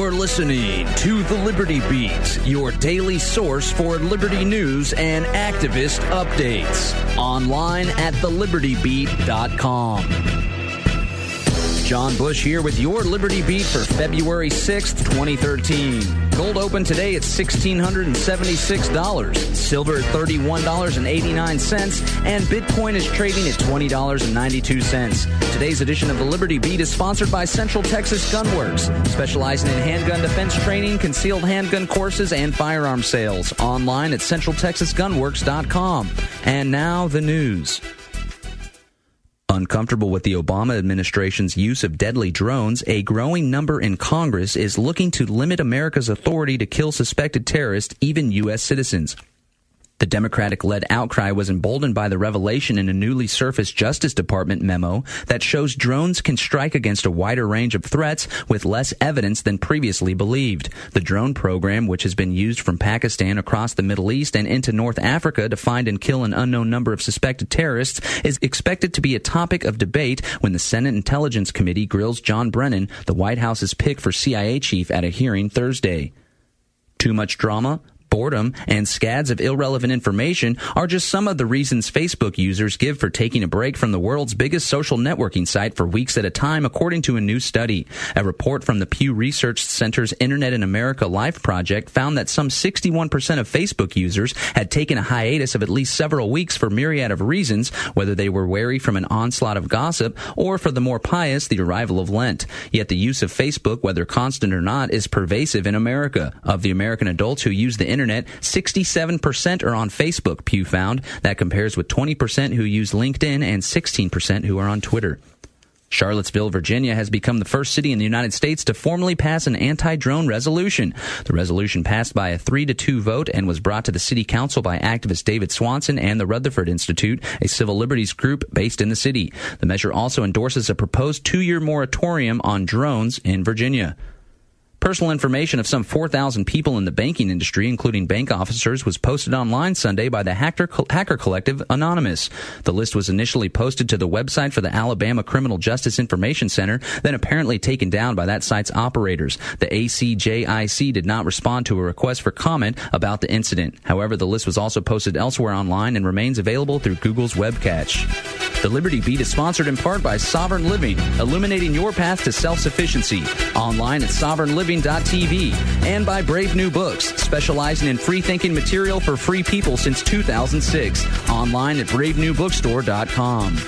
You're listening to The Liberty Beat, your daily source for liberty news and activist updates. Online at thelibertybeat.com. John Bush here with your Liberty Beat for February 6th, 2013. Gold opened today at $1,676, silver at $31.89, and Bitcoin is trading at $20.92. Today's edition of the Liberty Beat is sponsored by Central Texas Gunworks, specializing in handgun defense training, concealed handgun courses, and firearm sales. Online at centraltexasgunworks.com. And now the news. Uncomfortable with the Obama administration's use of deadly drones, a growing number in Congress is looking to limit America's authority to kill suspected terrorists, even U.S. citizens. The Democratic-led outcry was emboldened by the revelation in a newly surfaced Justice Department memo that shows drones can strike against a wider range of threats with less evidence than previously believed. The drone program, which has been used from Pakistan across the Middle East and into North Africa to find and kill an unknown number of suspected terrorists, is expected to be a topic of debate when the Senate Intelligence Committee grills John Brennan, the White House's pick for CIA chief, at a hearing Thursday. Too much drama? Boredom and scads of irrelevant information are just some of the reasons Facebook users give for taking a break from the world's biggest social networking site for weeks at a time, according to a new study. A report from the Pew Research Center's Internet in America Life project found that some 61% of Facebook users had taken a hiatus of at least several weeks for a myriad of reasons, whether they were wary from an onslaught of gossip or, for the more pious, the arrival of Lent. Yet the use of Facebook, whether constant or not, is pervasive in America. Of the American adults who use the Internet, 67% are on Facebook, Pew found. That compares with 20% who use LinkedIn and 16% who are on Twitter. Charlottesville, Virginia has become the first city in the United States to formally pass an anti-drone resolution. The resolution passed by a 3-2 vote and was brought to the city council by activist David Swanson and the Rutherford Institute, a civil liberties group based in the city. The measure also endorses a proposed 2-year moratorium on drones in Virginia. Personal information of some 4,000 people in the banking industry, including bank officers, was posted online Sunday by the hacker collective Anonymous. The list was initially posted to the website for the Alabama Criminal Justice Information Center, then apparently taken down by that site's operators. The ACJIC did not respond to a request for comment about the incident. However, the list was also posted elsewhere online and remains available through Google's web cache. The Liberty Beat is sponsored in part by Sovereign Living, illuminating your path to self-sufficiency. Online at sovereignliving.tv, and by Brave New Books, specializing in free-thinking material for free people since 2006. Online at bravenewbookstore.com.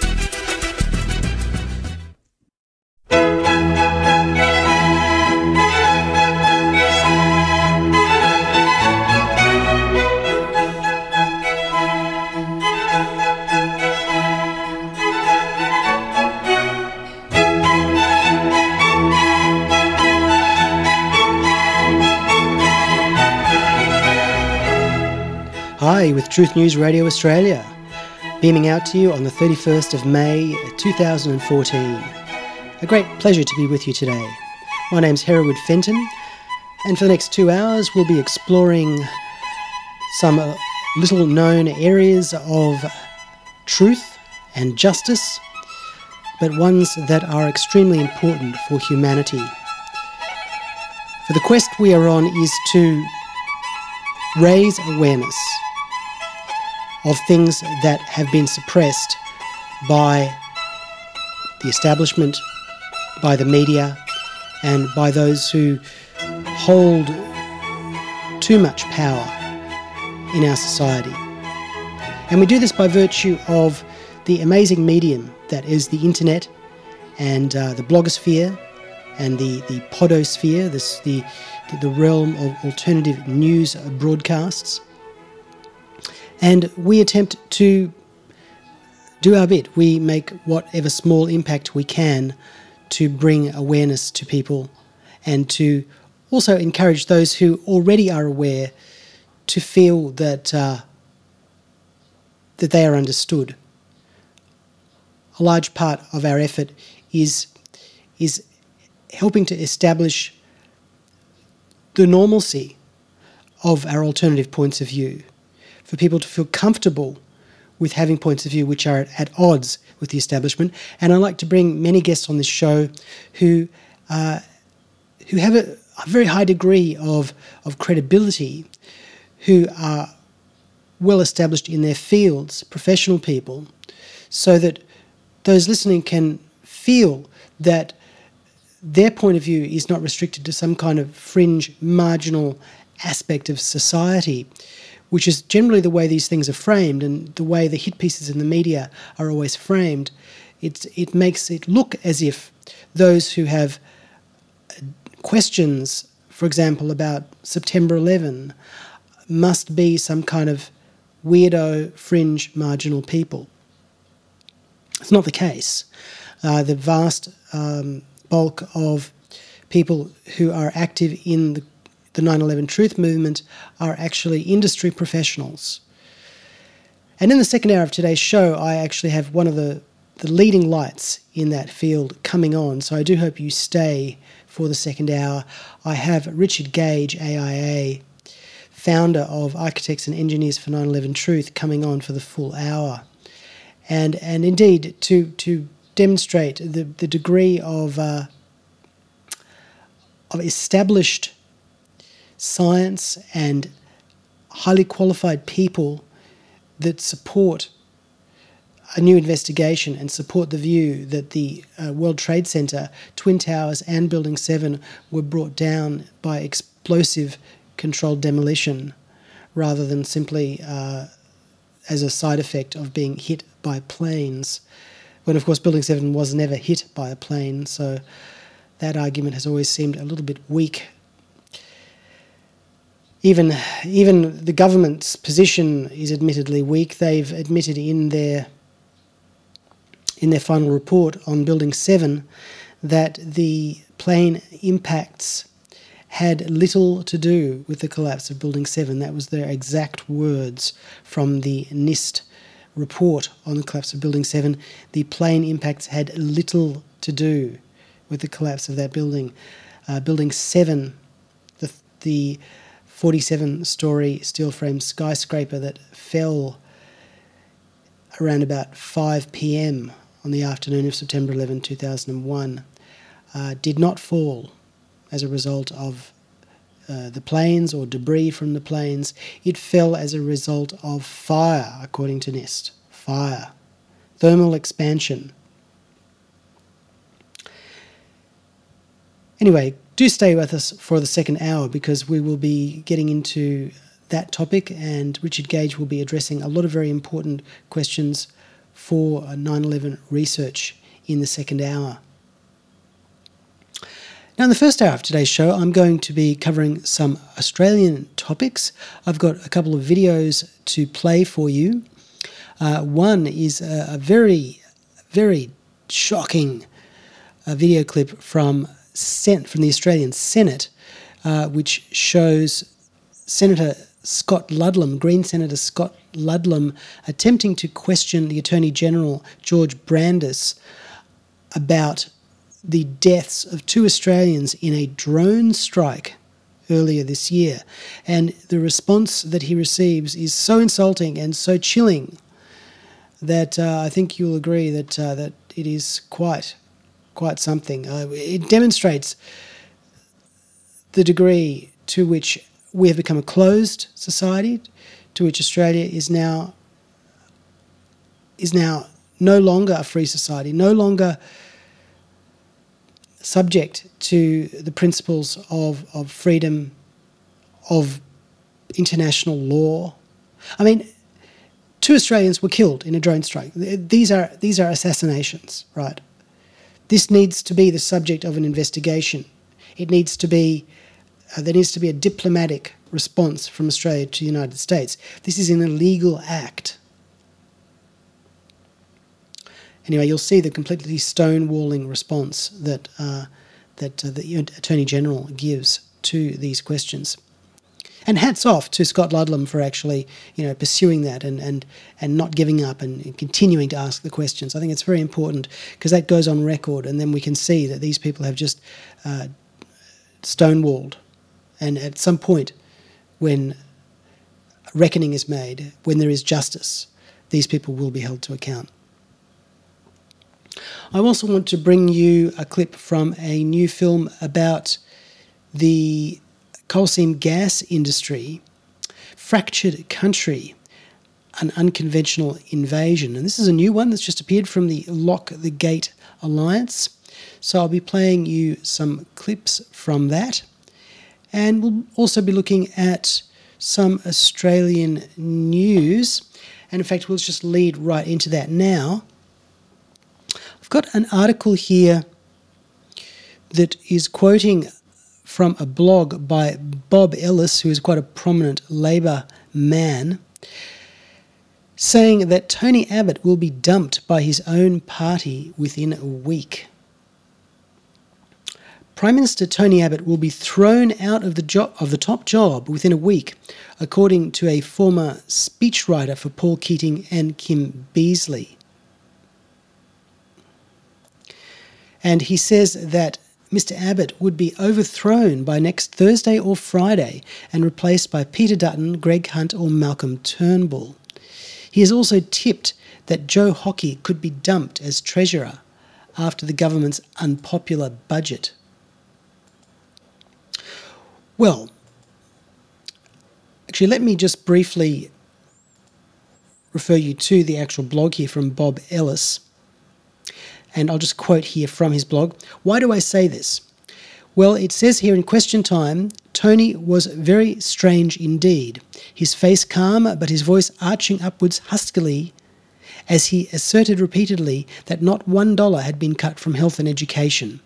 Hi, with Truth News Radio Australia, beaming out to you on the 31st of May 2014. A great pleasure to be with you today. My name's Hereward Fenton, and for the next 2 hours we'll be exploring some little known areas of truth and justice, but ones that are extremely important for humanity. For the quest we are on is to raise awareness of things that have been suppressed by the establishment, by the media, and by those who hold too much power in our society. And we do this by virtue of the amazing medium that is the internet and the blogosphere and the podosphere, the realm of alternative news broadcasts. And we attempt to do our bit. We make whatever small impact we can to bring awareness to people and to also encourage those who already are aware to feel that that they are understood. A large part of our effort is helping to establish the normalcy of our alternative points of view, for people to feel comfortable with having points of view which are at odds with the establishment. And I like to bring many guests on this show who have a very high degree of credibility, who are well established in their fields, professional people, so that those listening can feel that their point of view is not restricted to some kind of fringe, marginal aspect of society, which is generally the way these things are framed and the way the hit pieces in the media are always framed. It makes it look as if those who have questions, for example, about September 11, must be some kind of weirdo, fringe, marginal people. It's not the case. The vast bulk of people who are active in the 9/11 Truth movement are actually industry professionals. And in the second hour of today's show, I actually have one of the leading lights in that field coming on, so I do hope you stay for the second hour. I have Richard Gage, AIA, founder of Architects and Engineers for 9/11 Truth, coming on for the full hour. And indeed, to demonstrate the degree of established science and highly qualified people that support a new investigation and support the view that the World Trade Center, Twin Towers and Building 7 were brought down by explosive controlled demolition rather than simply as a side effect of being hit by planes, when of course Building 7 was never hit by a plane, so that argument has always seemed a little bit weak. Even the government's position is admittedly weak. They've admitted in their final report on Building 7 that the plane impacts had little to do with the collapse of Building 7. That was their exact words from the NIST report on the collapse of Building 7. The plane impacts had little to do with the collapse of that building. Building 7, the 47-storey steel-frame skyscraper that fell around about 5 p.m. on the afternoon of September 11, 2001, did not fall as a result of the planes or debris from the planes. It fell as a result of fire, according to NIST. Fire. Thermal expansion. Anyway, do stay with us for the second hour because we will be getting into that topic, and Richard Gage will be addressing a lot of very important questions for 9/11 research in the second hour. Now, in the first hour of today's show, I'm going to be covering some Australian topics. I've got a couple of videos to play for you. One is a very, very shocking video clip from the Australian Senate, which shows Senator Scott Ludlam, Green Senator Scott Ludlam, attempting to question the Attorney General, George Brandis, about the deaths of 2 Australians in a drone strike earlier this year. And the response that he receives is so insulting and so chilling that I think you'll agree that it is quite something. It demonstrates the degree to which we have become a closed society, to which Australia is now no longer a free society, no longer subject to the principles of freedom, of international law. I mean, 2 Australians were killed in a drone strike. These are assassinations, right? This needs to be the subject of an investigation. There needs to be a diplomatic response from Australia to the United States. This is an illegal act. Anyway, you'll see the completely stonewalling response that the Attorney General gives to these questions. And hats off to Scott Ludlam for actually, pursuing that and not giving up and continuing to ask the questions. I think it's very important because that goes on record, and then we can see that these people have just stonewalled. And at some point, when reckoning is made, when there is justice, these people will be held to account. I also want to bring you a clip from a new film about the coal seam gas industry, fractured country, an unconventional invasion. And this is a new one that's just appeared from the Lock the Gate Alliance. So I'll be playing you some clips from that. And we'll also be looking at some Australian news. And in fact, we'll just lead right into that now. I've got an article here that is quoting from a blog by Bob Ellis, who is quite a prominent Labor man, saying that Tony Abbott will be dumped by his own party within a week. Prime Minister Tony Abbott will be thrown out of the top job within a week, according to a former speechwriter for Paul Keating and Kim Beazley. And he says that Mr. Abbott would be overthrown by next Thursday or Friday and replaced by Peter Dutton, Greg Hunt or Malcolm Turnbull. He has also tipped that Joe Hockey could be dumped as Treasurer after the government's unpopular budget. Well, actually, let me just briefly refer you to the actual blog here from Bob Ellis. And I'll just quote here from his blog. Why do I say this? Well, it says here in question time, Tony was very strange indeed, his face calm but his voice arching upwards huskily as he asserted repeatedly that not $1 had been cut from health and education.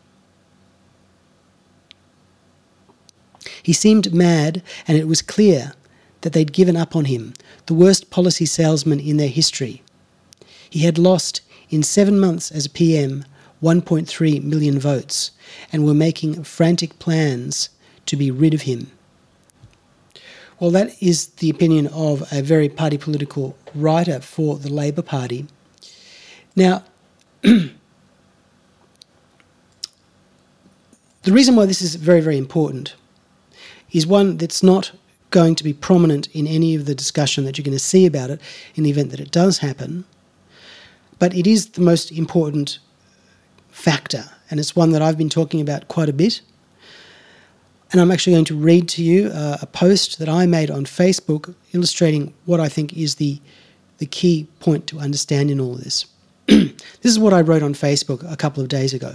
He seemed mad, and it was clear that they'd given up on him, the worst policy salesman in their history. He had lost, in 7 months as PM, 1.3 million votes, and were making frantic plans to be rid of him. Well, that is the opinion of a very party political writer for the Labor Party. Now, the reason why this is very, very important is one that's not going to be prominent in any of the discussion that you're going to see about it in the event that it does happen, but it is the most important factor, and it's one that I've been talking about quite a bit. And I'm actually going to read to you a post that I made on Facebook illustrating what I think is the key point to understand in all of this. This is what I wrote on Facebook a couple of days ago.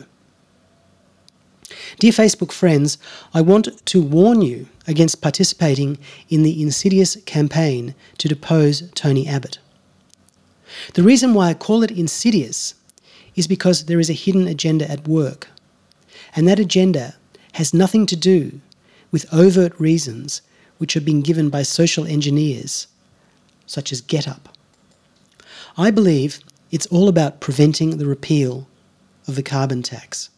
Dear Facebook friends, I want to warn you against participating in the insidious campaign to depose Tony Abbott. The reason why I call it insidious is because there is a hidden agenda at work, and that agenda has nothing to do with overt reasons which are being given by social engineers, such as GetUp. I believe it's all about preventing the repeal of the carbon tax.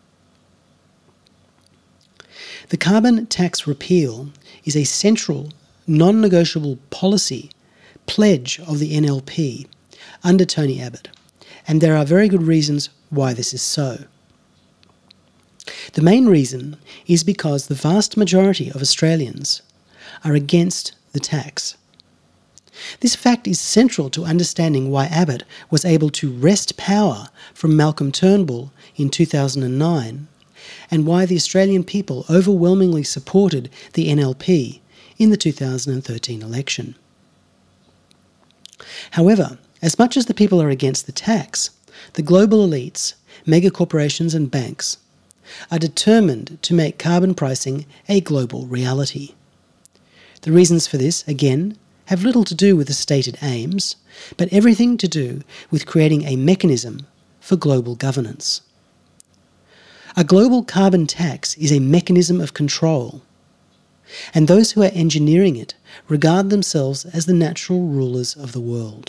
The carbon tax repeal is a central, non-negotiable policy pledge of the NLP under Tony Abbott, and there are very good reasons why this is so. The main reason is because the vast majority of Australians are against the tax. This fact is central to understanding why Abbott was able to wrest power from Malcolm Turnbull in 2009, and why the Australian people overwhelmingly supported the NLP in the 2013 election. However, as much as the people are against the tax, the global elites, mega corporations and banks are determined to make carbon pricing a global reality. The reasons for this, again, have little to do with the stated aims, but everything to do with creating a mechanism for global governance. A global carbon tax is a mechanism of control, and those who are engineering it regard themselves as the natural rulers of the world.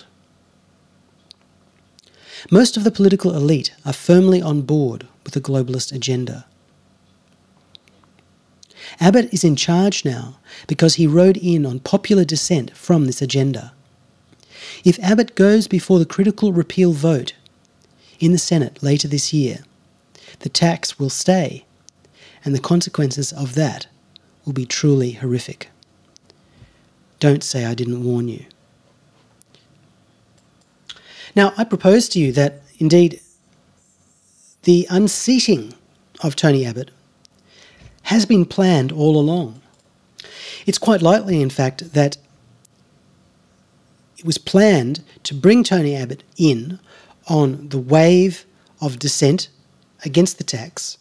Most of the political elite are firmly on board with the globalist agenda. Abbott is in charge now because he rode in on popular dissent from this agenda. If Abbott goes before the critical repeal vote in the Senate later this year, the tax will stay, and the consequences of that will be truly horrific. Don't say I didn't warn you. Now, I propose to you that, indeed, the unseating of Tony Abbott has been planned all along. It's quite likely, in fact, that it was planned to bring Tony Abbott in on the wave of dissent against the tax,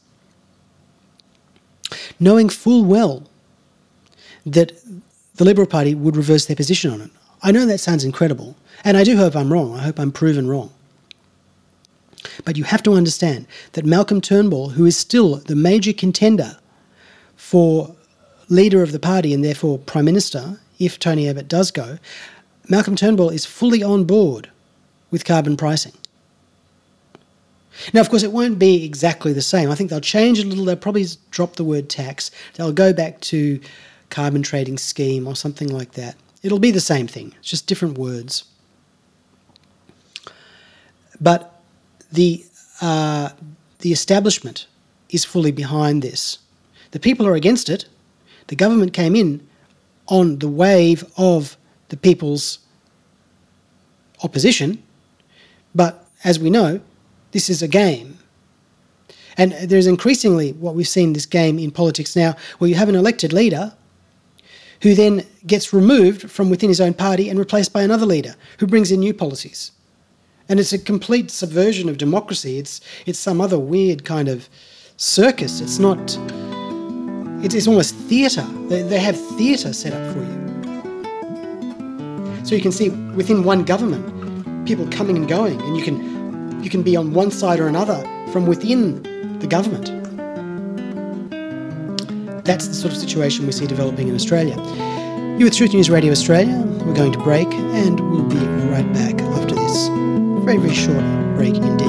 knowing full well that the Liberal Party would reverse their position on it. I know that sounds incredible, and I do hope I'm wrong. I hope I'm proven wrong. But you have to understand that Malcolm Turnbull, who is still the major contender for leader of the party and therefore Prime Minister, if Tony Abbott does go, Malcolm Turnbull is fully on board with carbon pricing. Now, of course, it won't be exactly the same. I think they'll change a little. They'll probably drop the word tax. They'll go back to carbon trading scheme or something like that. It'll be the same thing. It's just different words. But the establishment is fully behind this. The people are against it. The government came in on the wave of the people's opposition. But as we know, this is a game. And there's increasingly what we've seen this game in politics now, where you have an elected leader who then gets removed from within his own party and replaced by another leader who brings in new policies. And it's a complete subversion of democracy. It's some other weird kind of circus. It's not... It's almost theatre. They have theatre set up for you. So you can see within one government, people coming and going, and you can be on one side or another from within the government. That's the sort of situation we see developing in Australia. You're with Truth News Radio Australia. We're going to break, and we'll be right back after this. Very, very short break indeed.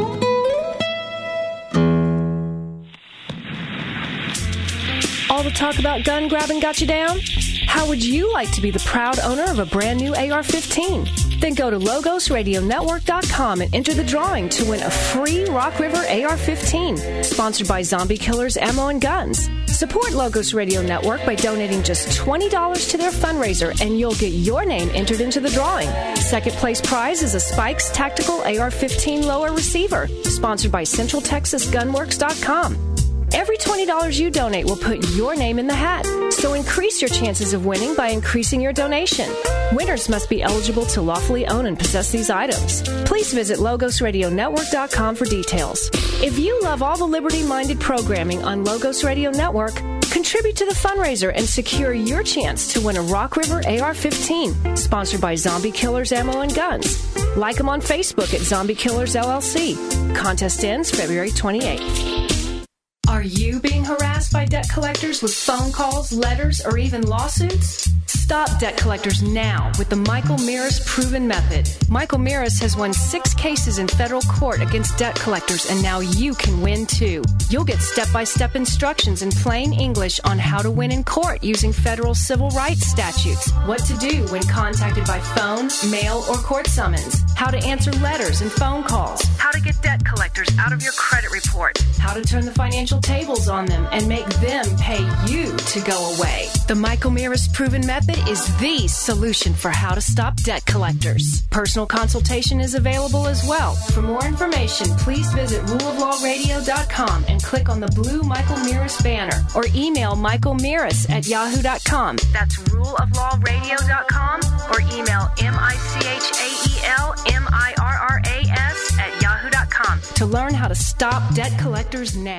All the talk about gun grabbing got you down? How would you like to be the proud owner of a brand new AR-15? Then go to LogosRadioNetwork.com and enter the drawing to win a free Rock River AR-15, sponsored by Zombie Killers Ammo and Guns. Support Logos Radio Network by donating just $20 to their fundraiser, and you'll get your name entered into the drawing. Second place prize is a Spikes Tactical AR-15 Lower Receiver, sponsored by CentralTexasGunworks.com. Every $20 you donate will put your name in the hat, so increase your chances of winning by increasing your donation. Winners must be eligible to lawfully own and possess these items. Please visit LogosRadioNetwork.com for details. If you love all the liberty-minded programming on Logos Radio Network, contribute to the fundraiser and secure your chance to win a Rock River AR-15, sponsored by Zombie Killers Ammo and Guns. Like them on Facebook at Zombie Killers LLC. Contest ends February 28th. Are you being harassed by debt collectors with phone calls, letters, or even lawsuits? Stop debt collectors now with the Michael Mirris Proven Method. Michael Mirris has won 6 cases in federal court against debt collectors, and now you can win too. You'll get step-by-step instructions in plain English on how to win in court using federal civil rights statutes, what to do when contacted by phone, mail, or court summons, how to answer letters and phone calls, how to get debt collectors out of your credit report, how to turn the financial tables on them and make them pay you to go away. The Michael Mirris Proven Method is the solution for how to stop debt collectors. Personal consultation is available as well. For more information, please visit ruleoflawradio.com and click on the blue Michael Mirris banner, or email michaelmirris@yahoo.com. That's ruleoflawradio.com, or email michaelmirras@yahoo.com to learn how to stop debt collectors now.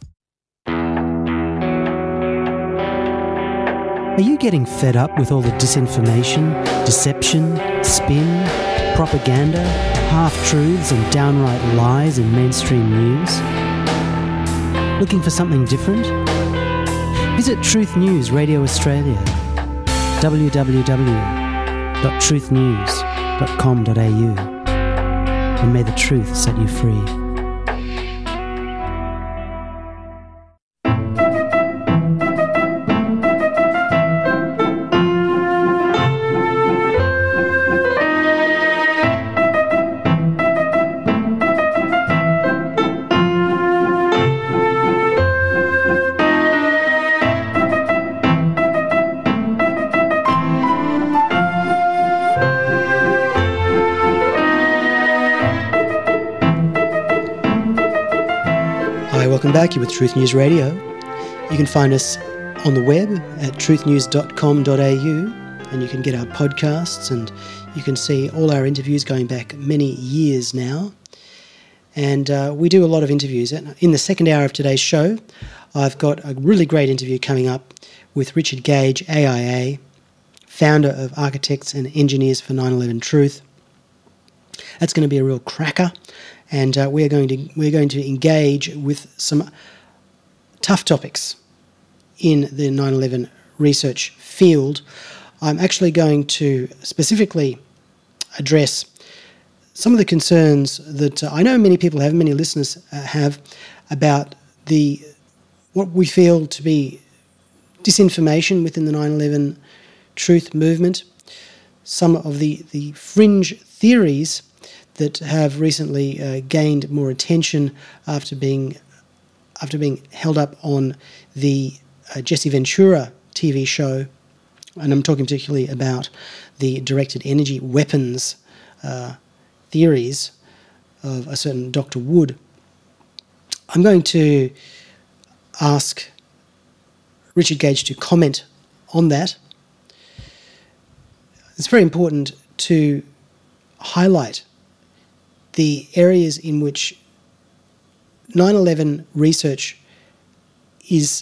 Are you getting fed up with all the disinformation, deception, spin, propaganda, half-truths and downright lies in mainstream news? Looking for something different? Visit Truth News Radio Australia, www.truthnews.com.au, and may the truth set you free. Welcome back. You're with Truth News Radio. You can find us on the web at truthnews.com.au, and you can get our podcasts, and you can see all our interviews going back many years now. And we do a lot of interviews. In the second hour of today's show, I've got a really great interview coming up with Richard Gage, AIA, founder of Architects and Engineers for 9/11 Truth. That's going to be a real cracker, and we're going to engage with some tough topics in the 9/11 research field. I'm actually going to specifically address some of the concerns that I know many people have, many listeners have, about what we feel to be disinformation within the 9/11 truth movement, some of the fringe theories that have recently gained more attention after being held up on the Jesse Ventura TV show, and I'm talking particularly about the directed energy weapons theories of a certain Dr. Wood. I'm going to ask Richard Gage to comment on that. It's very important to highlight the areas in which 9/11 research is,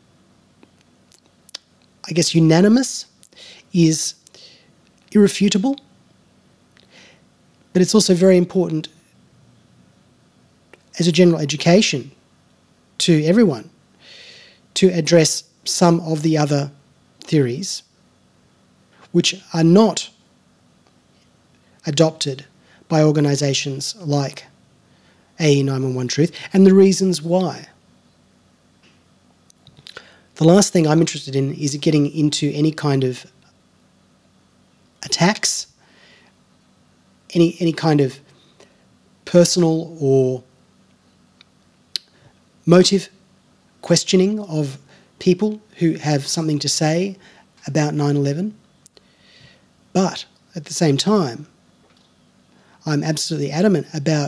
I guess, unanimous, is irrefutable, but it's also very important as a general education to everyone to address some of the other theories which are not adopted by organisations like AE 911 Truth, and the reasons why. The last thing I'm interested in is getting into any kind of attacks, any kind of personal or motive questioning of people who have something to say about 9/11. But at the same time, I'm absolutely adamant about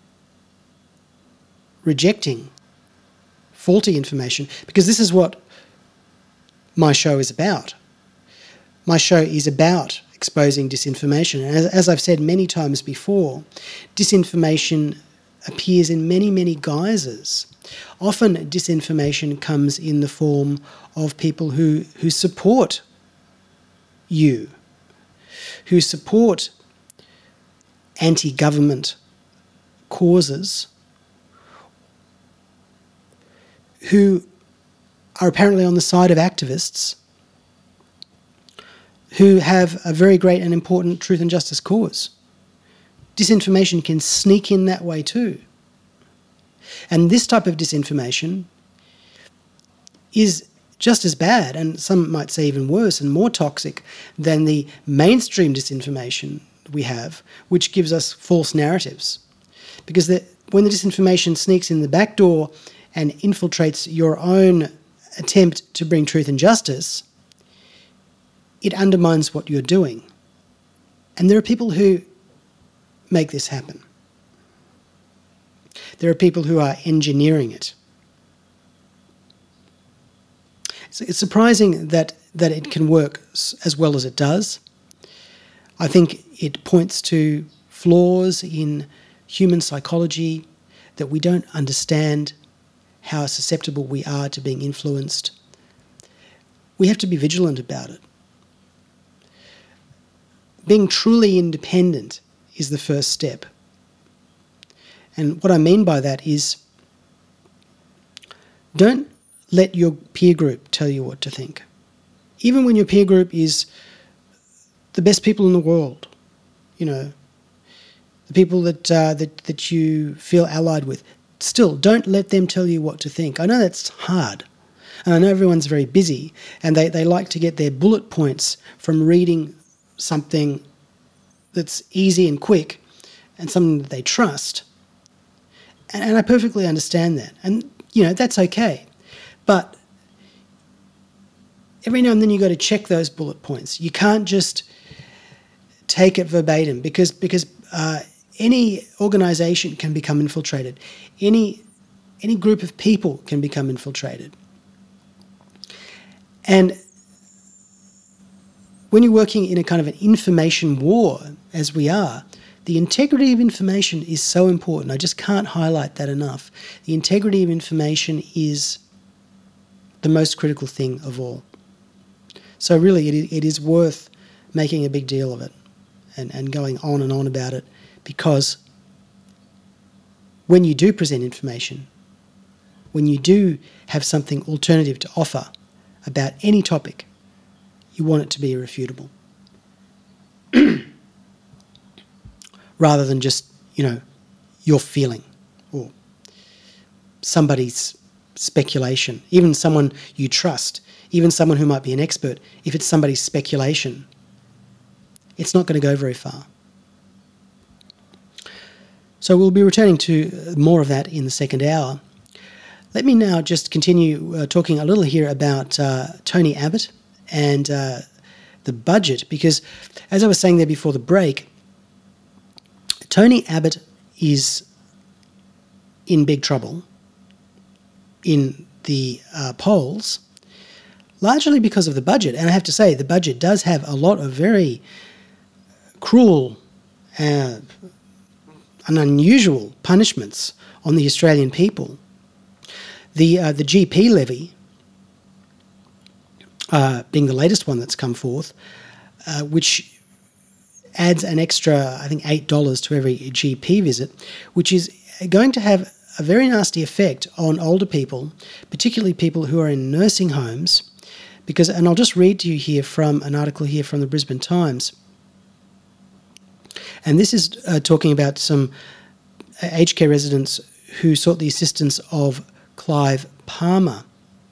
rejecting faulty information, because this is what my show is about. My show is about exposing disinformation. And as I've said many times before, disinformation appears in many, many guises. Often disinformation comes in the form of people who support you, who support anti-government causes, who are apparently on the side of activists who have a very great and important truth and justice cause. Disinformation can sneak in that way too. And this type of disinformation is just as bad, and some might say even worse and more toxic than the mainstream disinformation we have, which gives us false narratives. Because when the disinformation sneaks in the back door and infiltrates your own attempt to bring truth and justice, it undermines what you're doing. And there are people who make this happen. There are people who are engineering it. So it's surprising that it can work as well as it does. I think it points to flaws in human psychology, that we don't understand how susceptible we are to being influenced. We have to be vigilant about it. Being truly independent is the first step. And what I mean by that is, don't let your peer group tell you what to think. Even when your peer group is the best people in the world, the people that you feel allied with, still don't let them tell you what to think. I know that's hard, and I know everyone's very busy, and they like to get their bullet points from reading something that's easy and quick and something that they trust. And I perfectly understand that. And, that's okay. But every now and then you've got to check those bullet points. You can't just take it verbatim, because any organisation can become infiltrated. Any group of people can become infiltrated. And when you're working in a kind of an information war, as we are, the integrity of information is so important. I just can't highlight that enough. The integrity of information is the most critical thing of all. So really, it is worth making a big deal of it and going on and on about it, because when you do present information, when you do have something alternative to offer about any topic, you want it to be irrefutable. Rather than just, your feeling or somebody's speculation, even someone you trust, even someone who might be an expert. If it's somebody's speculation, it's not going to go very far. So we'll be returning to more of that in the second hour. Let me now just continue talking a little here about Tony Abbott and the budget, because as I was saying there before the break, Tony Abbott is in big trouble in the polls, largely because of the budget. And I have to say, the budget does have a lot of very cruel and unusual punishments on the Australian people. The GP levy, being the latest one that's come forth, which adds an extra, I think, $8 to every GP visit, which is going to have a very nasty effect on older people, particularly people who are in nursing homes, because, and I'll just read to you here from an article here from the Brisbane Times, and this is talking about some aged care residents who sought the assistance of Clive Palmer.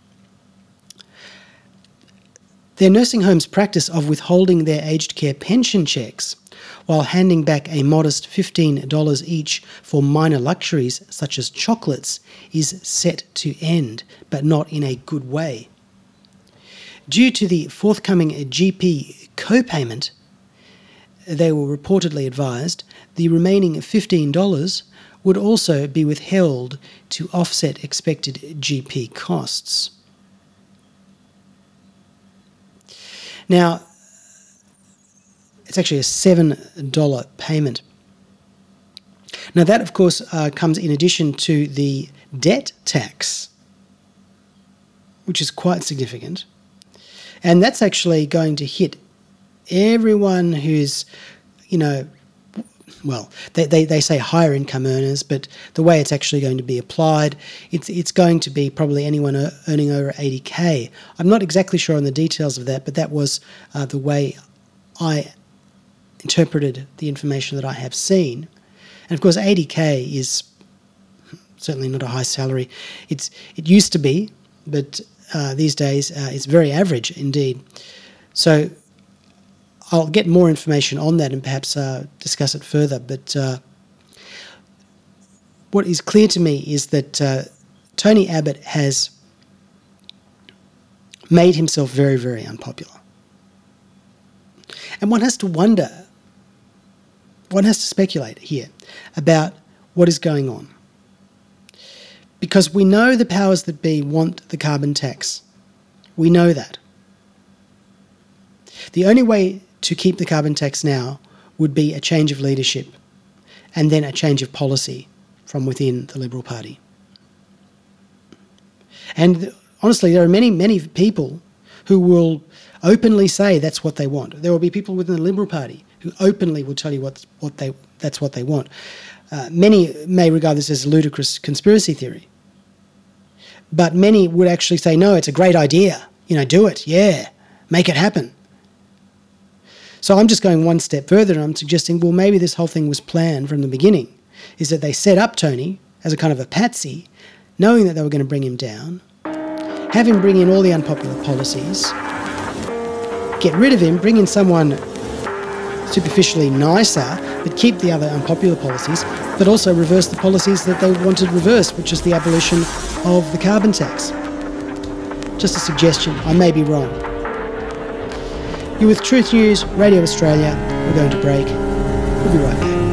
Their nursing homes' practice of withholding their aged care pension checks while handing back a modest $15 each for minor luxuries such as chocolates is set to end, but not in a good way. Due to the forthcoming GP co-payment, they were reportedly advised, the remaining $15 would also be withheld to offset expected GP costs. Now, it's actually a $7 payment. Now, that, of course, comes in addition to the debt tax, which is quite significant. And that's actually going to hit everyone who's, well, they say higher income earners, but the way it's actually going to be applied, it's going to be probably anyone earning over 80K. I'm not exactly sure on the details of that, but that was the way I interpreted the information that I have seen. And of course, 80K is certainly not a high salary. It used to be, but these days it's very average indeed. So I'll get more information on that and perhaps discuss it further. But what is clear to me is that Tony Abbott has made himself very, very unpopular. And one has to wonder, one has to speculate here about what is going on. Because we know the powers that be want the carbon tax. We know that. The only way to keep the carbon tax now would be a change of leadership and then a change of policy from within the Liberal Party. And honestly, there are many, many people who will openly say that's what they want. There will be people within the Liberal Party who openly will tell you that's what they want. Many may regard this as a ludicrous conspiracy theory. But many would actually say, no, it's a great idea. Do it. Yeah, make it happen. So I'm just going one step further and I'm suggesting, well, maybe this whole thing was planned from the beginning, is that they set up Tony as a kind of a patsy, knowing that they were going to bring him down, have him bring in all the unpopular policies, get rid of him, bring in someone superficially nicer, but keep the other unpopular policies, but also reverse the policies that they wanted reversed, which is the abolition of the carbon tax. Just a suggestion. I may be wrong. You're with Truth News, Radio Australia. We're going to break. We'll be right back.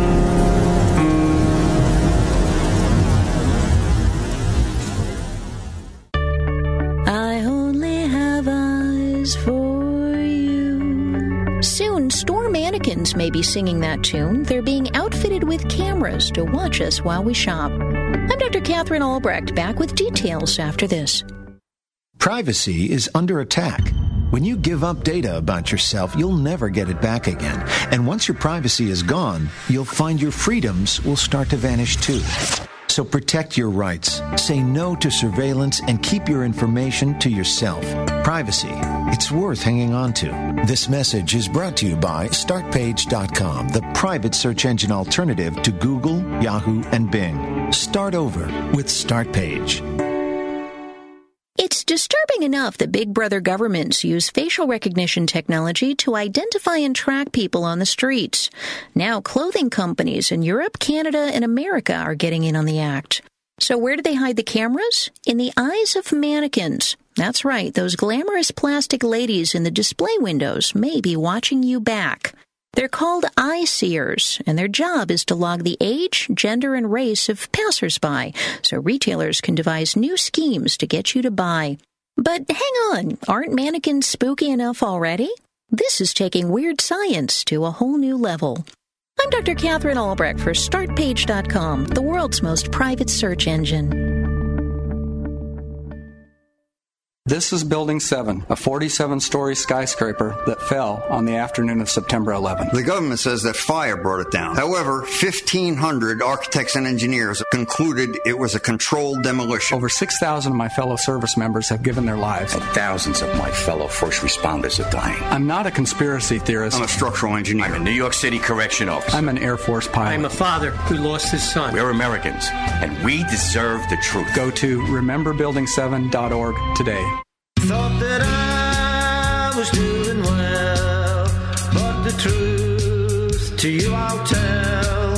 I only have eyes is for you. Soon, store mannequins may be singing that tune. They're being outfitted with cameras to watch us while we shop. I'm Dr. Catherine Albrecht, back with details after this. Privacy is under attack. When you give up data about yourself, you'll never get it back again. And once your privacy is gone, you'll find your freedoms will start to vanish too. So protect your rights, say no to surveillance, and keep your information to yourself. Privacy, it's worth hanging on to. This message is brought to you by StartPage.com, the private search engine alternative to Google, Yahoo, and Bing. Start over with StartPage. It's disturbing enough that big brother governments use facial recognition technology to identify and track people on the streets. Now clothing companies in Europe, Canada, and America are getting in on the act. So where do they hide the cameras? In the eyes of mannequins. That's right, those glamorous plastic ladies in the display windows may be watching you back. They're called eye seers, and their job is to log the age, gender, and race of passersby, so retailers can devise new schemes to get you to buy. But hang on, aren't mannequins spooky enough already? This is taking weird science to a whole new level. I'm Dr. Catherine Albrecht for StartPage.com, the world's most private search engine. This is Building 7, a 47-story skyscraper that fell on the afternoon of September 11th. The government says that fire brought it down. However, 1,500 architects and engineers concluded it was a controlled demolition. Over 6,000 of my fellow service members have given their lives. And thousands of my fellow first responders are dying. I'm not a conspiracy theorist. I'm a structural engineer. I'm a New York City correction officer. I'm an Air Force pilot. I'm a father who lost his son. We're Americans, and we deserve the truth. Go to rememberbuilding7.org today. Thought that I was doing well, but the truth to you I'll tell.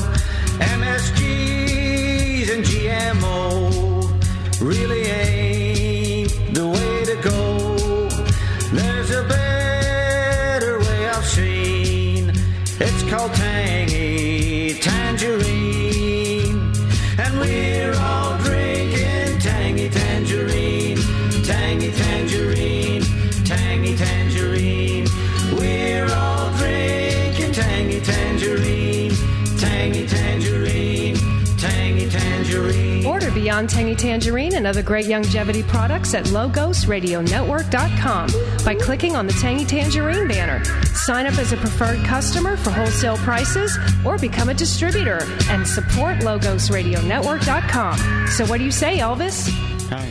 MSGs and GMO really ain't the way to go. There's a better way I've seen. It's called tangy tangerine, and we're all drinking tangy tangerine. Tangy tangerine, tangy tangerine. We're all drinking tangy tangerine, tangy tangerine, tangy tangerine. Order Beyond Tangy Tangerine and other great longevity products at LogosRadioNetwork.com by clicking on the Tangy Tangerine banner. Sign up as a preferred customer for wholesale prices or become a distributor and support LogosRadioNetwork.com. So what do you say, Elvis? Hi.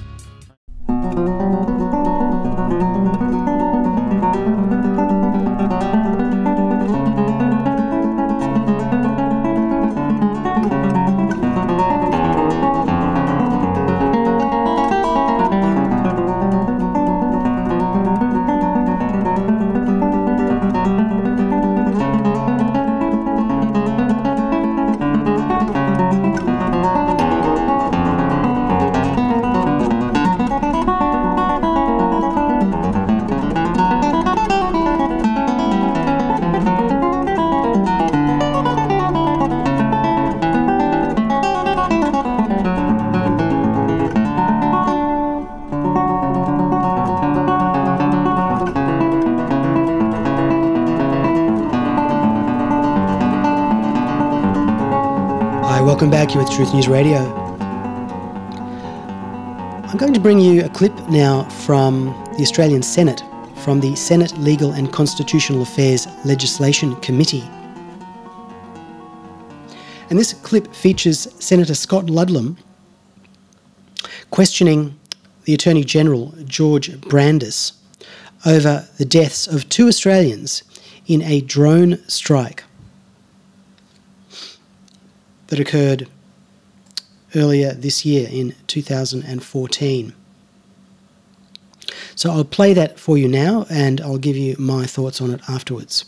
Welcome back. You're with Truth News Radio. I'm going to bring you a clip now from the Australian Senate, from the Senate Legal and Constitutional Affairs Legislation Committee. And this clip features Senator Scott Ludlam questioning the Attorney General, George Brandis, over the deaths of 2 Australians in a drone strike that occurred earlier this year in 2014. So I'll play that for you now and I'll give you my thoughts on it afterwards.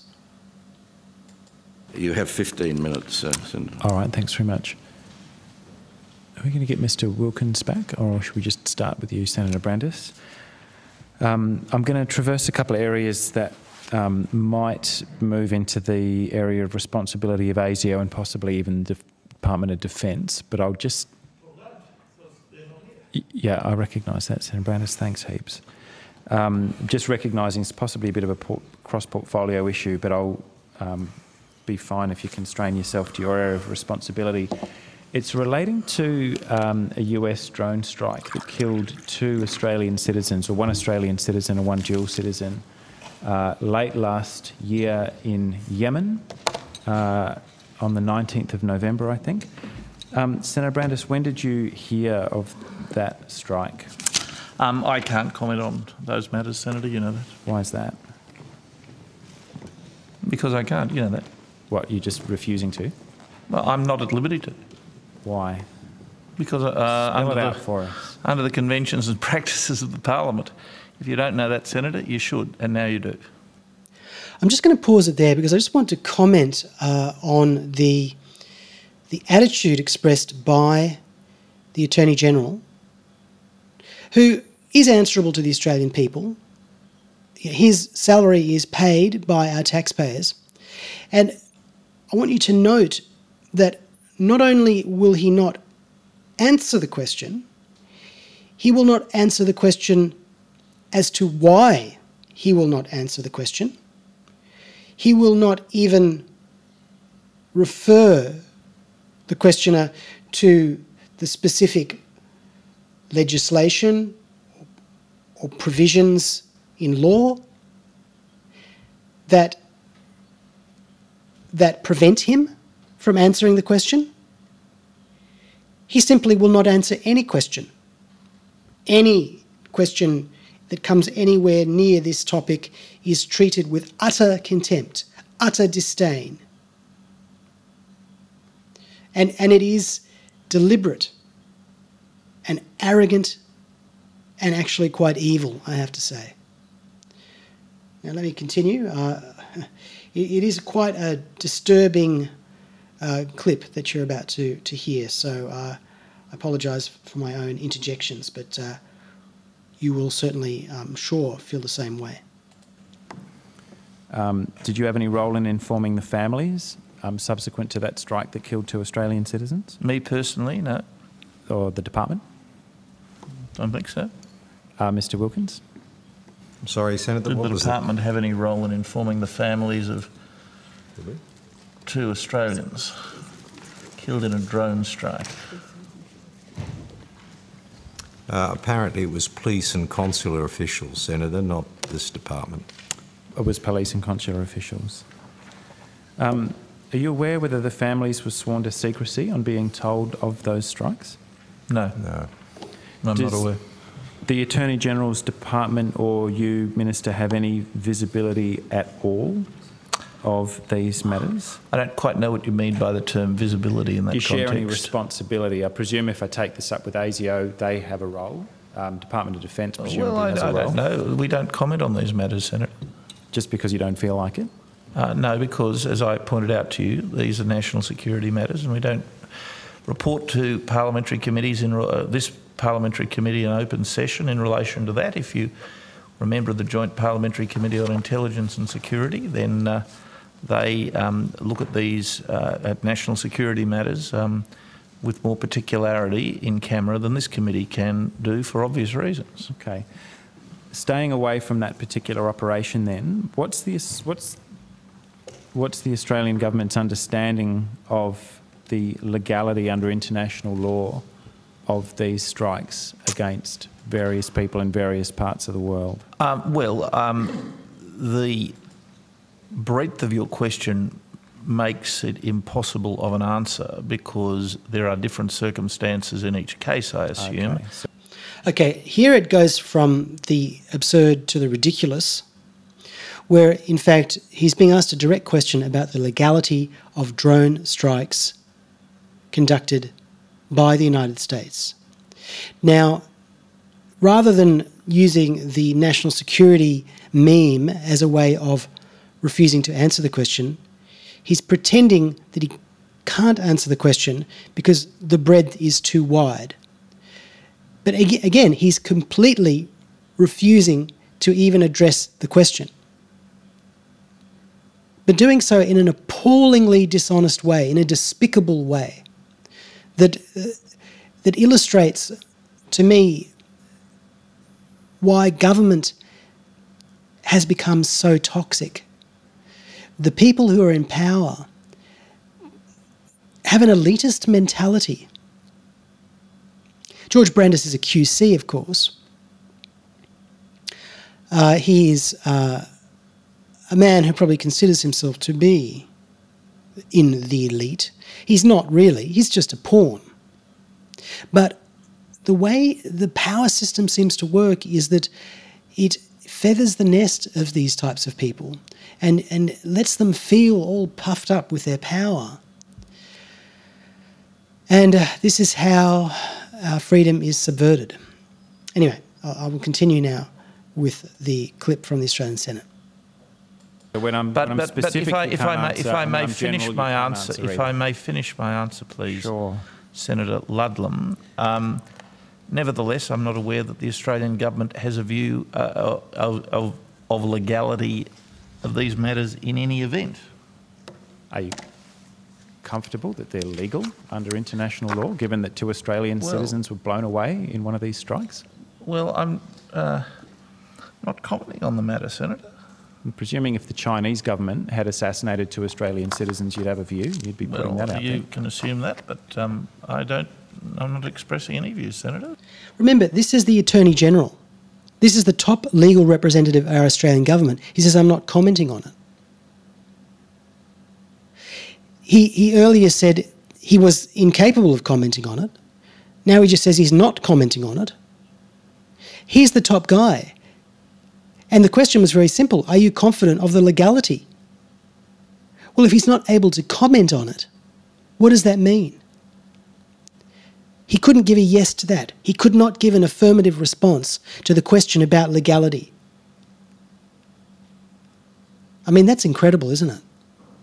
You have 15 minutes, Senator. All right, thanks very much. Are we going to get Mr. Wilkins back, or should we just start with you, Senator Brandis? I'm going to traverse a couple of areas that might move into the area of responsibility of ASIO and possibly even the Department of Defence, but I'll just... Yeah, I recognise that, Senator Brandis. Thanks heaps. Just recognising it's possibly a bit of a cross-portfolio issue, but I'll be fine if you constrain yourself to your area of responsibility. It's relating to a US drone strike that killed 2 Australian citizens, or 1 Australian citizen and 1 dual citizen, late last year in Yemen, on the 19th of November, I think. Senator Brandis, when did you hear of that strike? I can't comment on those matters, Senator, you know that. Why is that? Because I can't, you know that. What, you're just refusing to? Well, I'm not at liberty to. Why? Because under the conventions and practices of the Parliament, if you don't know that, Senator, you should, and now you do. I'm just going to pause it there because I just want to comment on the attitude expressed by the Attorney-General, who is answerable to the Australian people. His salary is paid by our taxpayers. And I want you to note that not only will he not answer the question, he will not answer the question as to why he will not answer the question. He will not even refer the questioner to the specific legislation or provisions in law that prevent him from answering the question. He simply will not answer any question. Any question that comes anywhere near this topic is treated with utter contempt, utter disdain. And it is deliberate and arrogant and actually quite evil, I have to say. Now let me continue. It is quite a disturbing clip that you're about to hear, so I apologise for my own interjections, but you will certainly, I'm sure, feel the same way. Did you have any role in informing the families subsequent to that strike that killed 2 Australian citizens? Me personally, no. Or the department? Don't think so. Mr. Wilkins? I'm sorry, Senator, Did the department have any role in informing the families of 2 Australians killed in a drone strike? Apparently it was police and consular officials, Senator, not this department. It was police and consular officials. Are you aware whether the families were sworn to secrecy on being told of those strikes? No. No. I'm not aware. The Attorney-General's department or you, Minister, have any visibility at all of these matters? I don't quite know what you mean by the term visibility in that context. Do you share any responsibility? I presume if I take this up with ASIO, they have a role. Department of Defence presumably has a role. I don't know. We don't comment on these matters, Senator. Just because you don't feel like it? No, because, as I pointed out to you, these are national security matters and we don't report to parliamentary committees in this parliamentary committee in open session in relation to that. If you remember the Joint Parliamentary Committee on Intelligence and Security, then they look at these at national security matters with more particularity in camera than this committee can do for obvious reasons. Okay. Staying away from that particular operation then, what's the Australian government's understanding of the legality under international law of these strikes against various people in various parts of the world? The breadth of your question makes it impossible of an answer because there are different circumstances in each case, I assume. Okay, here it goes from the absurd to the ridiculous, where in fact he's being asked a direct question about the legality of drone strikes conducted by the United States. Now, rather than using the national security meme as a way of refusing to answer the question, he's pretending that he can't answer the question because the breadth is too wide. But again, he's completely refusing to even address the question, but doing so in an appallingly dishonest way, in a despicable way, that illustrates to me why government has become so toxic. The people who are in power have an elitist mentality. George Brandis is a QC, of course. He is a man who probably considers himself to be in the elite. He's not really. He's just a pawn. But the way the power system seems to work is that it feathers the nest of these types of people and lets them feel all puffed up with their power. And this is how our freedom is subverted. Anyway, I will continue now with the clip from the Australian Senate. If I may finish my answer, please, sure. Senator Ludlam. Nevertheless, I'm not aware that the Australian government has a view of legality of these matters in any event. Are you comfortable that they're legal under international law, given that 2 Australian citizens were blown away in one of these strikes? Well, I'm not commenting on the matter, Senator. I'm presuming if the Chinese government had assassinated 2 Australian citizens, you'd have a view. You'd be putting that out there. You can assume that, but I'm not expressing any views, Senator. Remember, this is the Attorney General. This is the top legal representative of our Australian government. He says, I'm not commenting on it. He earlier said he was incapable of commenting on it. Now he just says he's not commenting on it. He's the top guy. And the question was very simple. Are you confident of the legality? Well, if he's not able to comment on it, what does that mean? He couldn't give a yes to that. He could not give an affirmative response to the question about legality. I mean, that's incredible, isn't it?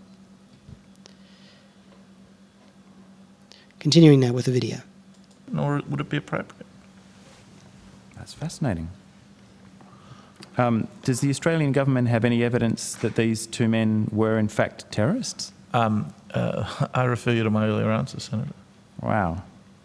Continuing now with the video. Nor would it be appropriate. That's fascinating. Does the Australian government have any evidence that these 2 men were in fact terrorists? I refer you to my earlier answer, Senator. Wow.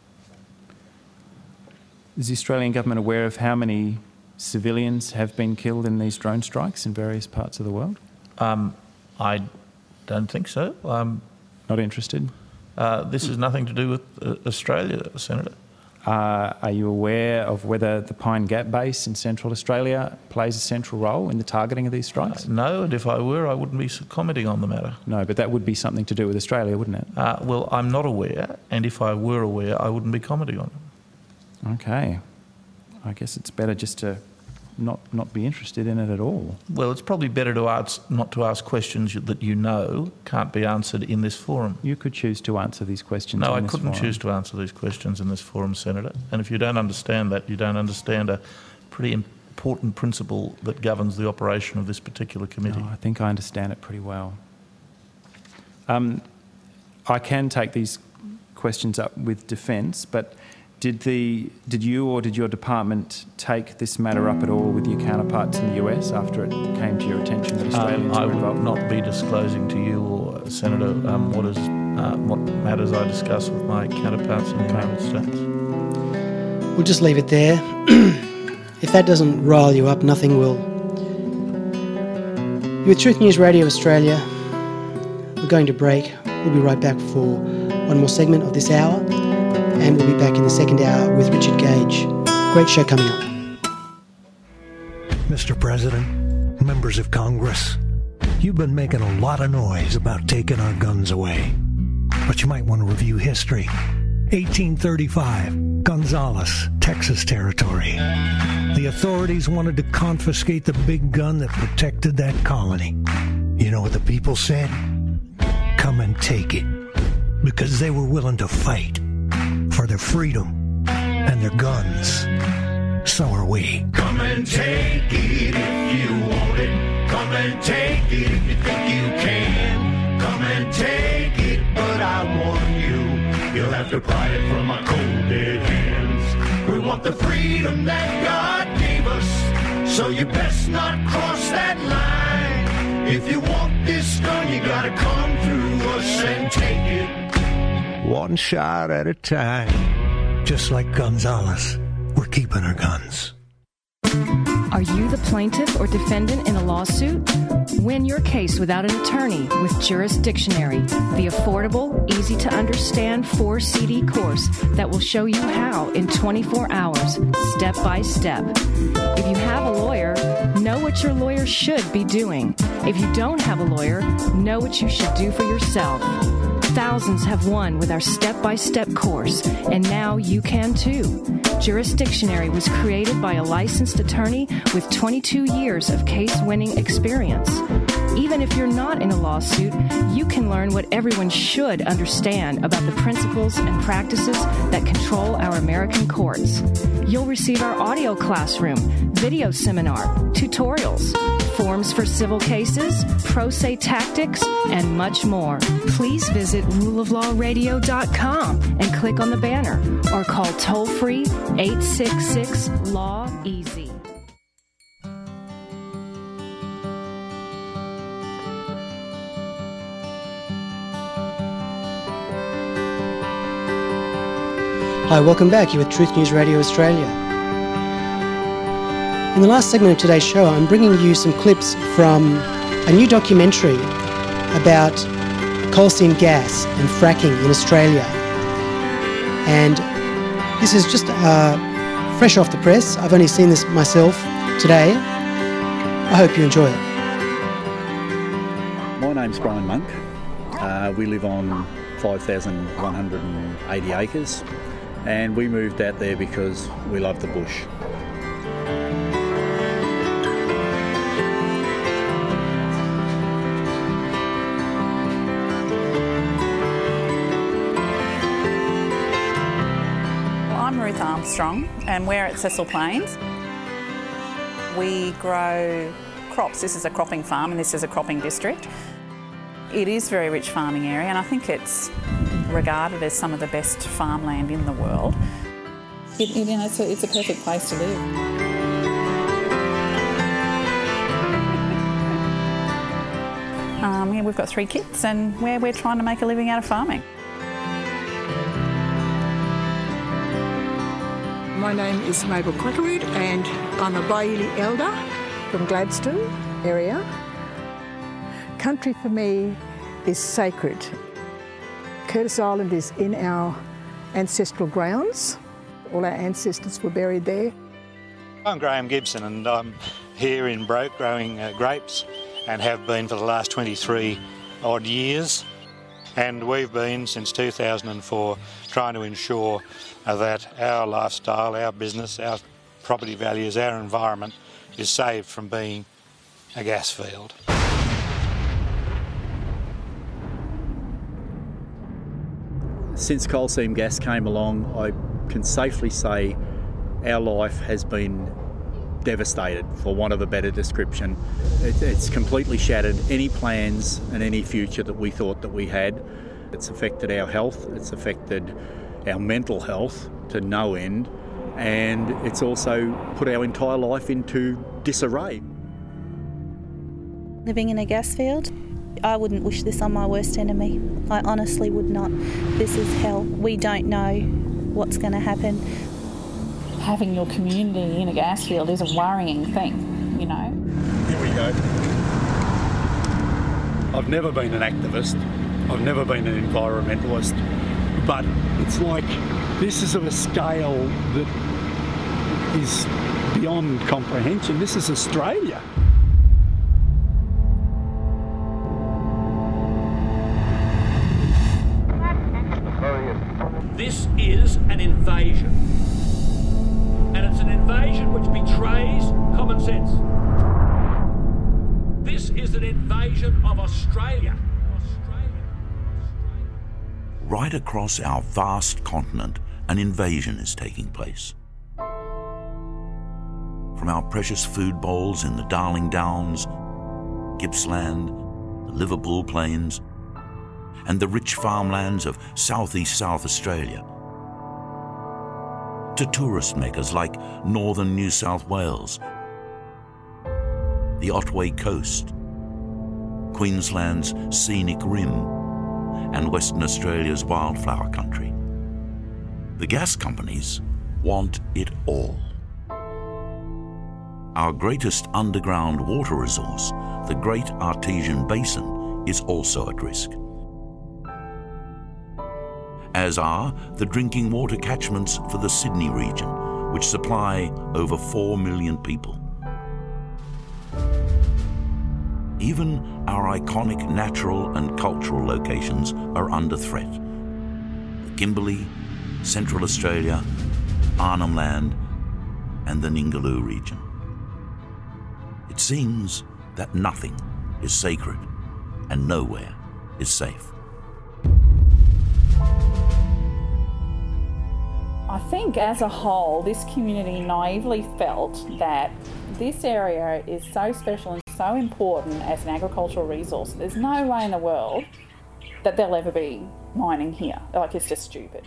Is the Australian government aware of how many civilians have been killed in these drone strikes in various parts of the world? I don't think so. Not interested? This has nothing to do with Australia, Senator. Are you aware of whether the Pine Gap base in Central Australia plays a central role in the targeting of these strikes? No, and if I were, I wouldn't be commenting on the matter. No, but that would be something to do with Australia, wouldn't it? Well, I'm not aware, and if I were aware, I wouldn't be commenting on it. Okay. I guess it's better just to not be interested in it at all. Well, it's probably better not to ask questions that you know can't be answered in this forum. You could choose to answer these questions No, in I couldn't choose to answer these questions in this forum, Senator. And if you don't understand that, you don't understand a pretty important principle that governs the operation of this particular committee. No, I think I understand it pretty well. I can take these questions up with Defence, but did you or did your department take this matter up at all with your counterparts in the US after it came to your attention that Australians were involved? I will not be disclosing to you or Senator what matters I discuss with my counterparts in the United States. We'll just leave it there. If that doesn't rile you up, nothing will. You're with Truth News Radio Australia. We're going to break. We'll be right back for one more segment of this hour. And we'll be back in the second hour with Richard Gage. Great show coming up. Mr. President, members of Congress, you've been making a lot of noise about taking our guns away. But you might want to review history. 1835, Gonzales, Texas Territory. The authorities wanted to confiscate the big gun that protected that colony. You know what the people said? Come and take it. Because they were willing to fight for their freedom and their guns. So are we. Come and take it if you want it. Come and take it if you think you can. Come and take it, but I warn you, you'll have to pry it from my cold dead hands. We want the freedom that God gave us, so you best not cross that line. If you want this gun, you gotta come through us and take it. One shot at a time. Just like Gonzales, we're keeping our guns. Are you the plaintiff or defendant in a lawsuit? Win your case without an attorney with Jurisdictionary, the affordable, easy-to-understand 4-CD course that will show you how in 24 hours, step by step. If you have a lawyer, know what your lawyer should be doing. If you don't have a lawyer, know what you should do for yourself. Thousands have won with our step-by-step course, and now you can too. Jurisdictionary was created by a licensed attorney with 22 years of case-winning experience. Even if you're not in a lawsuit, you can learn what everyone should understand about the principles and practices that control our American courts. You'll receive our audio classroom, video seminar, tutorials, forms for civil cases, pro se tactics, and much more. Please visit ruleoflawradio.com and click on the banner or call toll-free 866-LAW-EASY. Hi, welcome back. You're with Truth News Radio Australia. In the last segment of today's show, I'm bringing you some clips from a new documentary about coal seam gas and fracking in Australia. And this is just fresh off the press. I've only seen this myself today. I hope you enjoy it. My name's Brian Monk. We live on 5,180 acres. And we moved out there because we love the bush. I'm Ruth Armstrong and we're at Cecil Plains. We grow crops. This is a cropping farm and this is a cropping district. It is a very rich farming area and I think it's regarded as some of the best farmland in the world. It's a perfect place to live. Yeah, we've got 3 kids and we're trying to make a living out of farming. My name is Mabel Quackerwood and I'm a Bailey elder from Gladstone area. Country for me is sacred. Curtis Island is in our ancestral grounds. All our ancestors were buried there. I'm Graham Gibson and I'm here in Broke growing grapes and have been for the last 23 odd years. And we've been since 2004 trying to ensure that our lifestyle, our business, our property values, our environment is saved from being a gas field. Since coal seam gas came along, I can safely say our life has been devastated, for want of a better description. It's completely shattered any plans and any future that we thought that we had. It's affected our health, it's affected our mental health to no end, and it's also put our entire life into disarray. Living in a gas field, I wouldn't wish this on my worst enemy. I honestly would not. This is hell. We don't know what's going to happen. Having your community in a gas field is a worrying thing, you know. Here we go. I've never been an activist. I've never been an environmentalist. But it's like this is of a scale that is beyond comprehension. This is Australia. This is an invasion. And it's an invasion which betrays common sense. This is an invasion of Australia. Right across our vast continent, an invasion is taking place. From our precious food bowls in the Darling Downs, Gippsland, the Liverpool Plains, and the rich farmlands of southeast South Australia, to tourist meccas like northern New South Wales, the Otway Coast, Queensland's scenic rim, and Western Australia's wildflower country. The gas companies want it all. Our greatest underground water resource, the Great Artesian Basin, is also at risk, as are the drinking water catchments for the Sydney region, which supply over 4 million people. Even our iconic natural and cultural locations are under threat. The Kimberley, Central Australia, Arnhem Land, and the Ningaloo region. It seems that nothing is sacred and nowhere is safe. I think as a whole, this community naively felt that this area is so special and so important as an agricultural resource. There's no way in the world that they'll ever be mining here. Like, it's just stupid.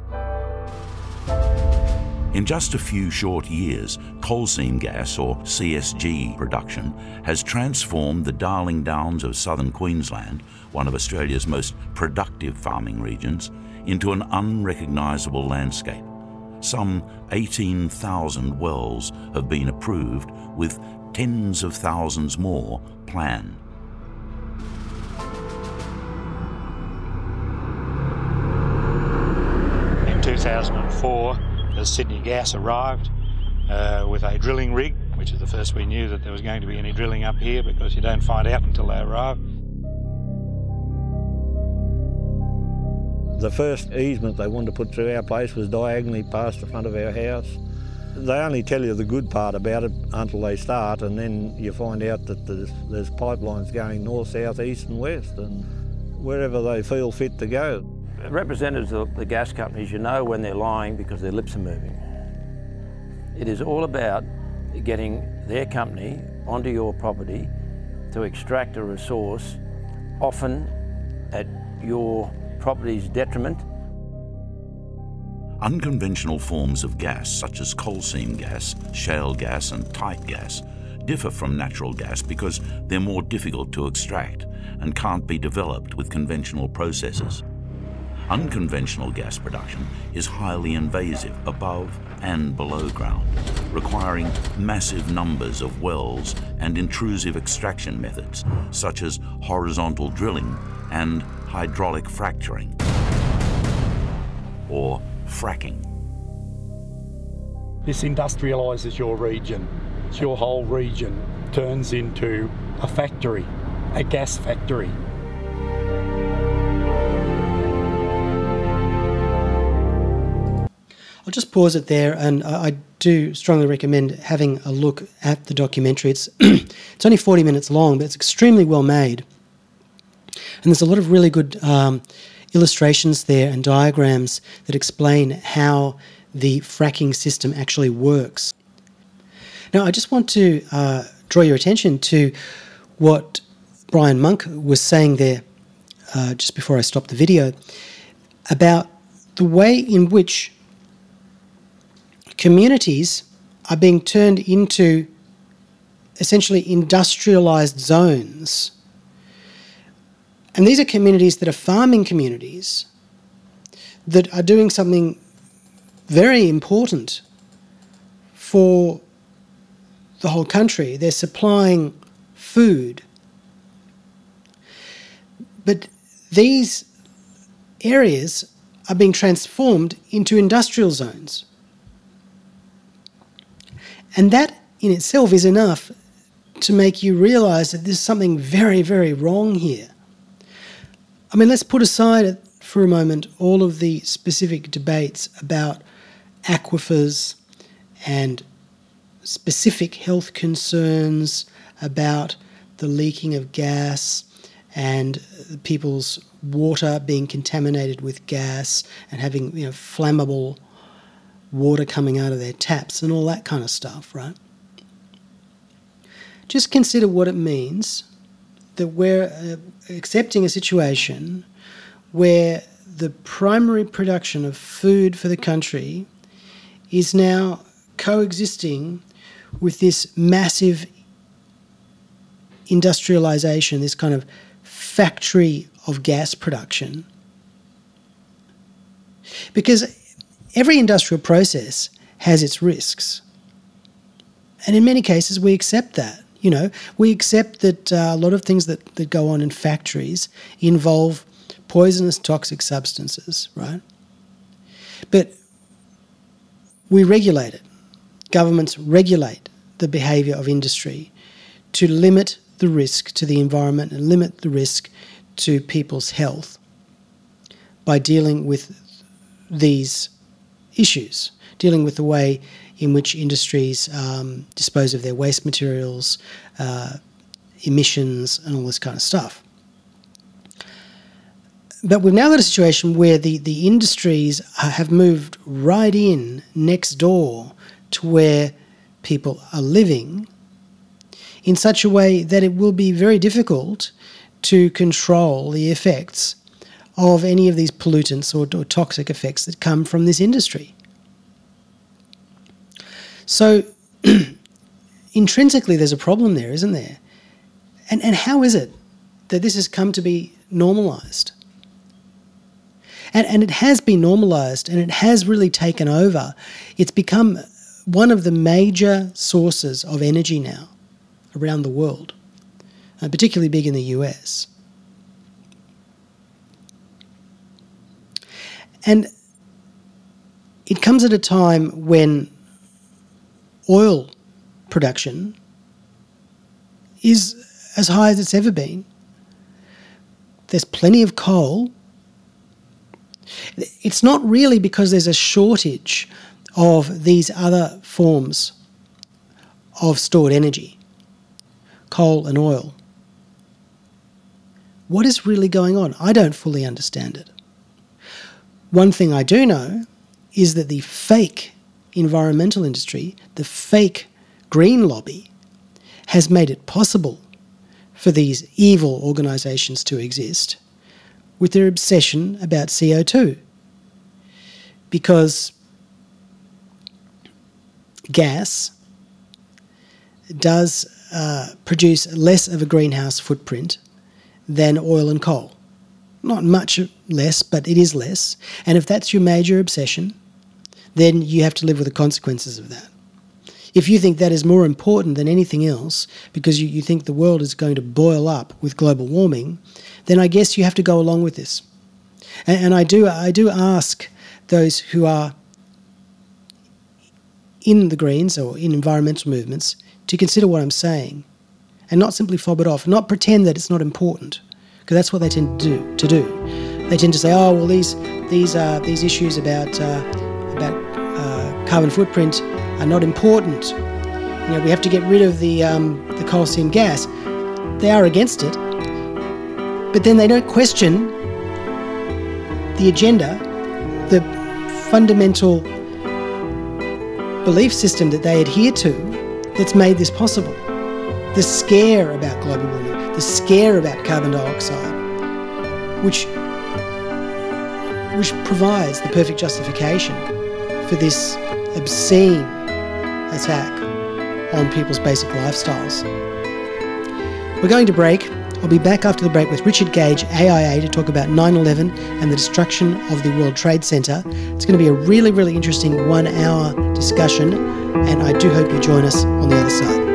In just a few short years, coal seam gas, or CSG, production has transformed the Darling Downs of southern Queensland, one of Australia's most productive farming regions, into an unrecognisable landscape. Some 18,000 wells have been approved, with tens of thousands more planned. In 2004, the Sydney Gas arrived with a drilling rig, which is the first we knew that there was going to be any drilling up here, because you don't find out until they arrive. The first easement they wanted to put through our place was diagonally past the front of our house. They only tell you the good part about it until they start, and then you find out that there's pipelines going north, south, east and west, and wherever they feel fit to go. Representatives of the gas companies, you know when they're lying because their lips are moving. It is all about getting their company onto your property to extract a resource, often at your property's detriment. Unconventional forms of gas, such as coal seam gas, shale gas and tight gas, differ from natural gas because they're more difficult to extract and can't be developed with conventional processes. Unconventional gas production is highly invasive above and below ground, requiring massive numbers of wells and intrusive extraction methods, such as horizontal drilling and hydraulic fracturing, or fracking. This industrialises your region. Your whole region turns into a factory, a gas factory. I'll just pause it there, and I do strongly recommend having a look at the documentary. It's only 40 minutes long, but it's extremely well made. And there's a lot of really good illustrations there and diagrams that explain how the fracking system actually works. Now, I just want to draw your attention to what Brian Monk was saying there just before I stopped the video about the way in which communities are being turned into essentially industrialised zones. And these are communities that are farming communities that are doing something very important for the whole country. They're supplying food. But these areas are being transformed into industrial zones. And that in itself is enough to make you realise that there's something very, very wrong here. I mean, let's put aside for a moment all of the specific debates about aquifers and specific health concerns about the leaking of gas and people's water being contaminated with gas and having, flammable water coming out of their taps and all that kind of stuff, right? Just consider what it means that we're accepting a situation where the primary production of food for the country is now coexisting with this massive industrialisation, this kind of factory of gas production. Because every industrial process has its risks. And in many cases, we accept that. You know, we accept that a lot of things that go on in factories involve poisonous, toxic substances, right? But we regulate it. Governments regulate the behaviour of industry to limit the risk to the environment and limit the risk to people's health by dealing with these issues, dealing with the way in which industries dispose of their waste materials, emissions, and all this kind of stuff. But we've now got a situation where the industries have moved right in next door to where people are living in such a way that it will be very difficult to control the effects of any of these pollutants or toxic effects that come from this industry. So intrinsically there's a problem there, isn't there? And how is it that this has come to be normalised? And it has been normalised and it has really taken over. It's become one of the major sources of energy now around the world, particularly big in the US. And it comes at a time when oil production is as high as it's ever been. There's plenty of coal. It's not really because there's a shortage of these other forms of stored energy, coal and oil. What is really going on? I don't fully understand it. One thing I do know is that the fake environmental industry, the fake green lobby, has made it possible for these evil organisations to exist with their obsession about CO2. Because gas does produce less of a greenhouse footprint than oil and coal. Not much less, but it is less. And if that's your major obsession, then you have to live with the consequences of that. If you think that is more important than anything else because you think the world is going to boil up with global warming, then I guess you have to go along with this. And I do ask those who are in the Greens or in environmental movements to consider what I'm saying and not simply fob it off, not pretend that it's not important, because that's what they tend to do. They tend to say, oh, well, these issues about carbon footprint are not important. You know, we have to get rid of the coal seam gas. They are against it, but then they don't question the agenda, the fundamental belief system that they adhere to that's made this possible. The scare about global warming, the scare about carbon dioxide, which provides the perfect justification for this obscene attack on people's basic lifestyles. We're going to break. I'll be back after the break with Richard Gage, AIA, to talk about 9/11 and the destruction of the World Trade Center. It's going to be a really, really interesting 1-hour discussion, and I do hope you join us on the other side.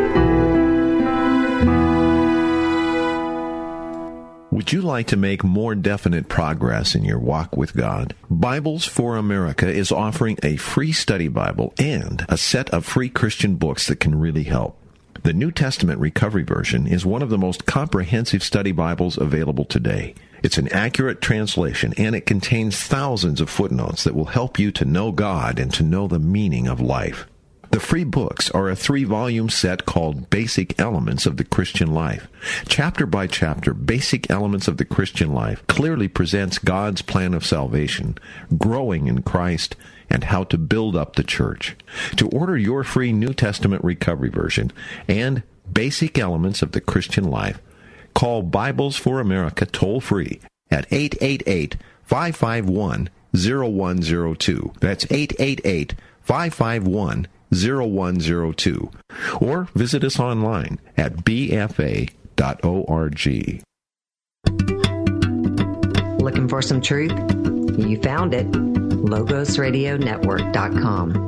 Would you like to make more definite progress in your walk with God? Bibles for America is offering a free study Bible and a set of free Christian books that can really help. The New Testament Recovery Version is one of the most comprehensive study Bibles available today. It's an accurate translation, and it contains thousands of footnotes that will help you to know God and to know the meaning of life. The free books are a 3-volume set called Basic Elements of the Christian Life. Chapter by chapter, Basic Elements of the Christian Life clearly presents God's plan of salvation, growing in Christ, and how to build up the church. To order your free New Testament Recovery Version and Basic Elements of the Christian Life, call Bibles for America toll-free at 888-551-0102. That's 888-551-0102. Or visit us online at bfa.org. Looking for some truth? You found it. LogosRadioNetwork.com.